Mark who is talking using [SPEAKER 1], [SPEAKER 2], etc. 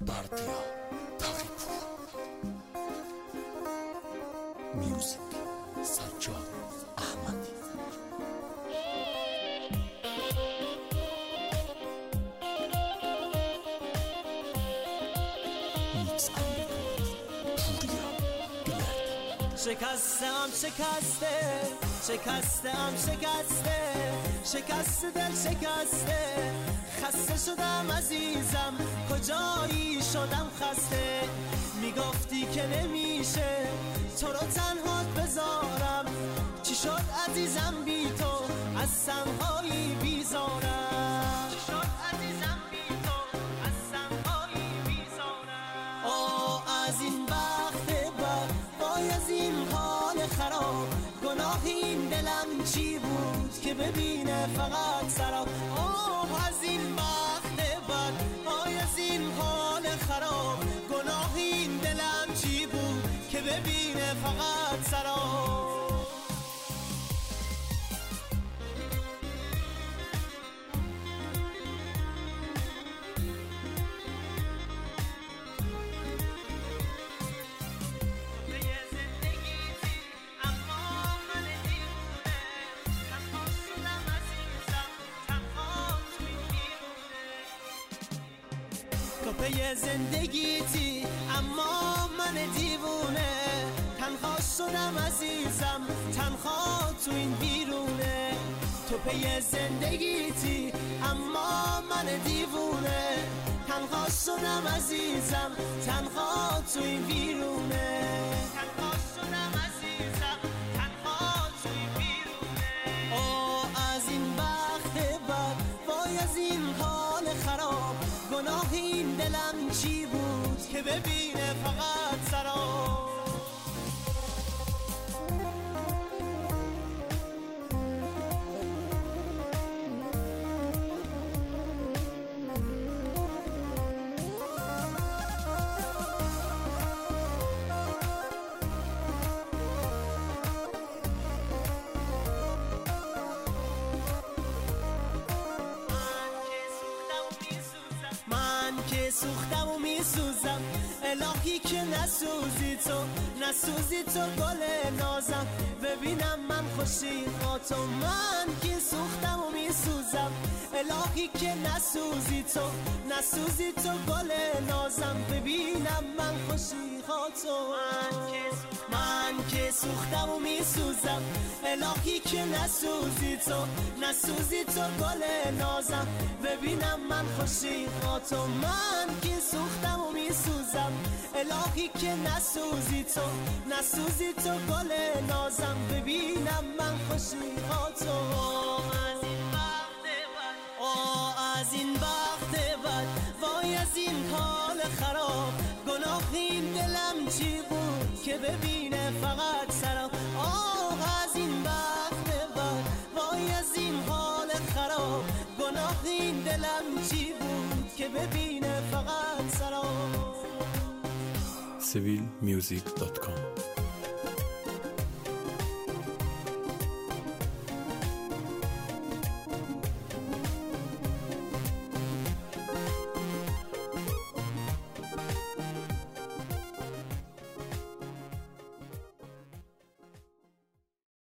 [SPEAKER 1] بردیا تقی‌پور میوزیک سجاد احمدی میکس پوریا بلد
[SPEAKER 2] شکستم شکسته دل شکسته خسته شدم عزیزم کجایی شدم خسته میگفتی که نمیشه تو رو تنها بذارم چی شد عزیزم بی تو از تنهایی بیزارم چی شد عزیزم بی تو از تنهایی بیزارم از این بخت بد وای از این حال خراب گناه این دلم چی بود که ببینه فقط سراب از این بخت بد وای از این حال خراب گناه این دلم چی بود که ببینه فقط سراب تو پی زندگیتی اما من دیوونه تنها شدم عزیزم تنها تو این بیرونه تو پی زندگیتی اما من دیوونه تنها شدم عزیزم تنها تو این بیرونه تنها شدم عزیزم تنها تو این بیرونه از این بخت بد وای از این حال خراب گناه این دلم چی بود که ببینه فقط سراب سوختم و میسوزم الهی که نسوزی تو گل نازم ببینم من خوشی خاطر من که سوختم و میسوزم الهی که نسوزی تو گل نازم ببینم من خوشی خاطر من که سوختم و میسوزم الهی که نسوزی تو گل نازم ببینم من خوشی خاطر من که سوختم و میسوزم الهی که نسوزی تو گل نازم ببینم من خوشی خاطر از این بخت بد وای از این حال خراب گناه این دلم چی بود که ببینه فقط سراب از این بخت بد وای از این حال خراب گناه این دلم چی بود که ببینه فقط سراب
[SPEAKER 1] civilmusic.com